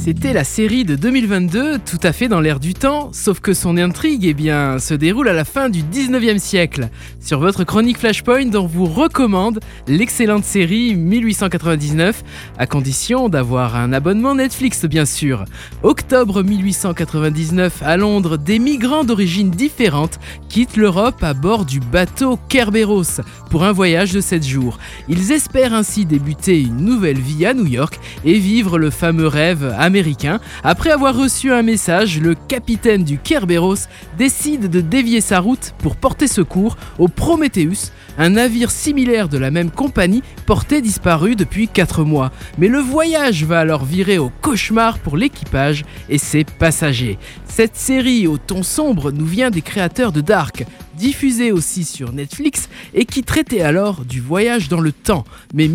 C'était la série de 2022, tout à fait dans l'air du temps, sauf que son intrigue se déroule à la fin du 19e siècle. Sur votre chronique Flashpoint, on vous recommande l'excellente série 1899, à condition d'avoir un abonnement Netflix bien sûr. Octobre 1899, à Londres, des migrants d'origines différentes quittent l'Europe à bord du bateau Kerberos pour un voyage de 7 jours. Ils espèrent ainsi débuter une nouvelle vie à New York et vivre le fameux rêve américain. Après avoir reçu un message, le capitaine du Kerberos décide de dévier sa route pour porter secours au Prometheus, un navire similaire de la même compagnie porté disparu depuis 4 mois. Mais le voyage va alors virer au cauchemar pour l'équipage et ses passagers. Cette série au ton sombre nous vient des créateurs de Dark, diffusée aussi sur Netflix et qui traitait alors du voyage dans le temps. Mais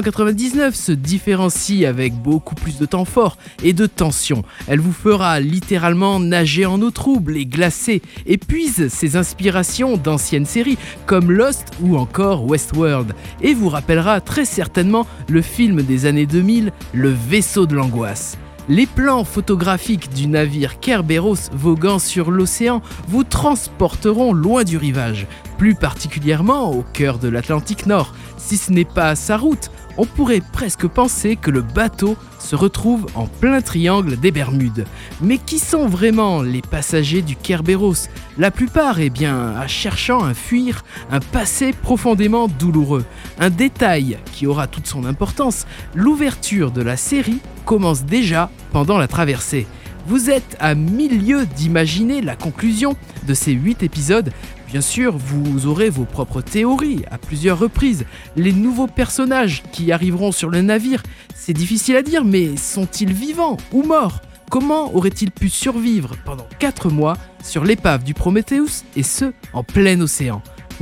1899 se différencie avec beaucoup plus de temps fort et de tension. Elle vous fera littéralement nager en eau trouble et glacée et puise ses inspirations d'anciennes séries comme Lost ou encore Westworld et vous rappellera très certainement le film des années 2000, Le vaisseau de l'angoisse. Les plans photographiques du navire Kerberos voguant sur l'océan vous transporteront loin du rivage, plus particulièrement au cœur de l'Atlantique Nord. Si ce n'est pas sa route, on pourrait presque penser que le bateau se retrouve en plein triangle des Bermudes. Mais qui sont vraiment les passagers du Kerberos ? La plupart, cherchant à fuir un passé profondément douloureux. Un détail qui aura toute son importance, l'ouverture de la série commence déjà pendant la traversée. Vous êtes à 1000 lieues d'imaginer la conclusion de ces 8 épisodes. Bien sûr, vous aurez vos propres théories à plusieurs reprises. Les nouveaux personnages qui arriveront sur le navire, c'est difficile à dire, mais sont-ils vivants ou morts ? Comment auraient-ils pu survivre pendant 4 mois sur l'épave du Prometheus et ce, en plein océan ?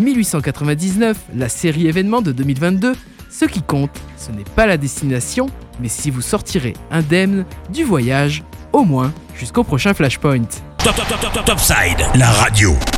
1899, la série événement de 2022, ce qui compte, ce n'est pas la destination, mais si vous sortirez indemne du voyage, au moins jusqu'au prochain Flashpoint. Topside, la radio.